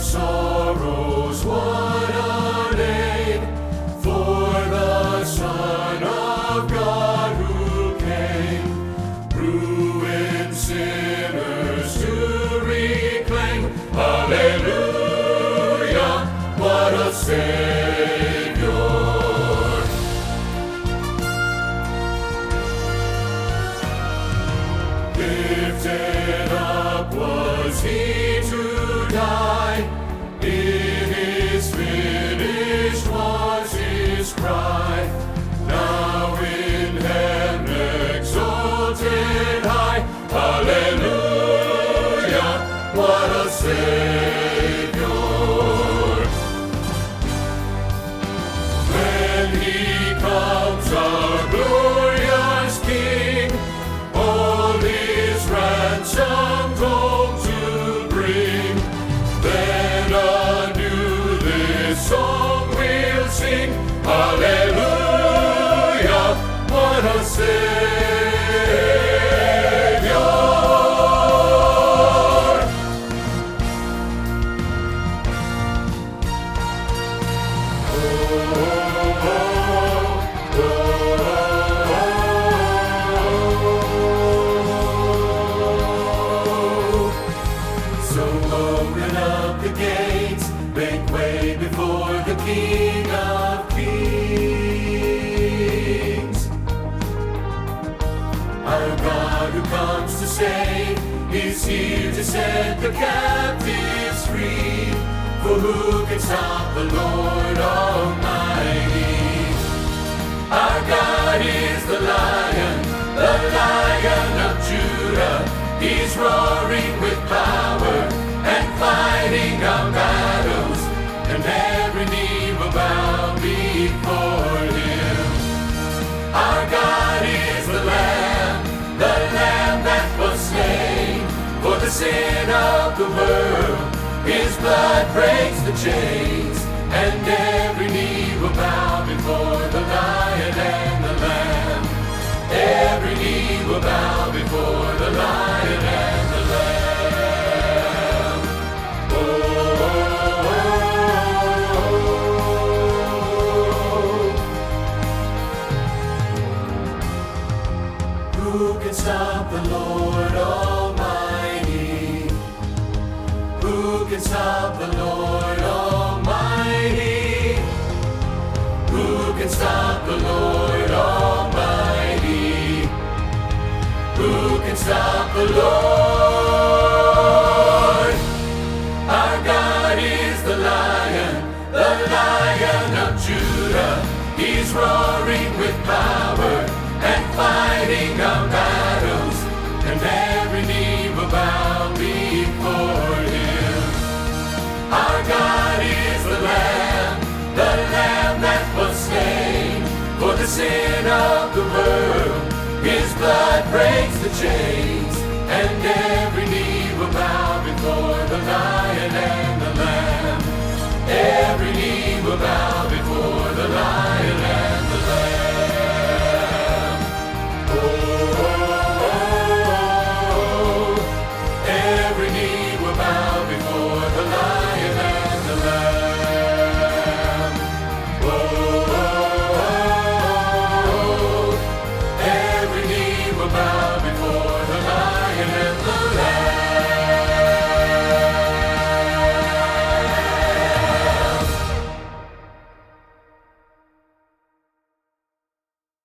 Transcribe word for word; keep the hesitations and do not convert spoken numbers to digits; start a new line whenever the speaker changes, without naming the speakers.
sorrows, what a name for the Son of God who came, ruined sinners to reclaim. Hallelujah, what a Savior! Lifted up was He to die. It is finished was His cry. Now in heaven exalted high. Hallelujah, what a Savior! When He comes, our glorious King, all His ransomed home to bring, then anew this song we'll sing. Hallelujah, what a Savior! Oh, oh, oh, oh. So open up the gates, make way before the King of Kings. Our God who comes to save is here to set the captives free. For who can stop the Lord Almighty? Our God is the Lion, the Lion of Judah. He's roaring with power and fighting our battles, and every knee will bow before Him. Our God is the Lamb, the Lamb that was slain for the sin of the world. His blood breaks the chains, and every knee will bow before the Lion and the Lamb. Every knee will bow before the Lion and the Lamb. Oh, oh, oh, oh. Who can stop the Lord Almighty? Who can stop the Lord Almighty? Who can stop the Lord Almighty? Who can stop the Lord? Our God is the Lion, the Lion of Judah. He's roaring with power and fighting our battles, and every knee will bow before Him. Our God is the Lamb, the Lamb that was slain for the sin of the world. His blood breaks the chains, and every knee will bow before the Lion and the Lamb. Every knee will bow before the Lion and the Lamb. Oh, oh, oh, oh. Every knee will bow before the Lion and the Lamb. Oh, oh, oh, oh. Every knee will bow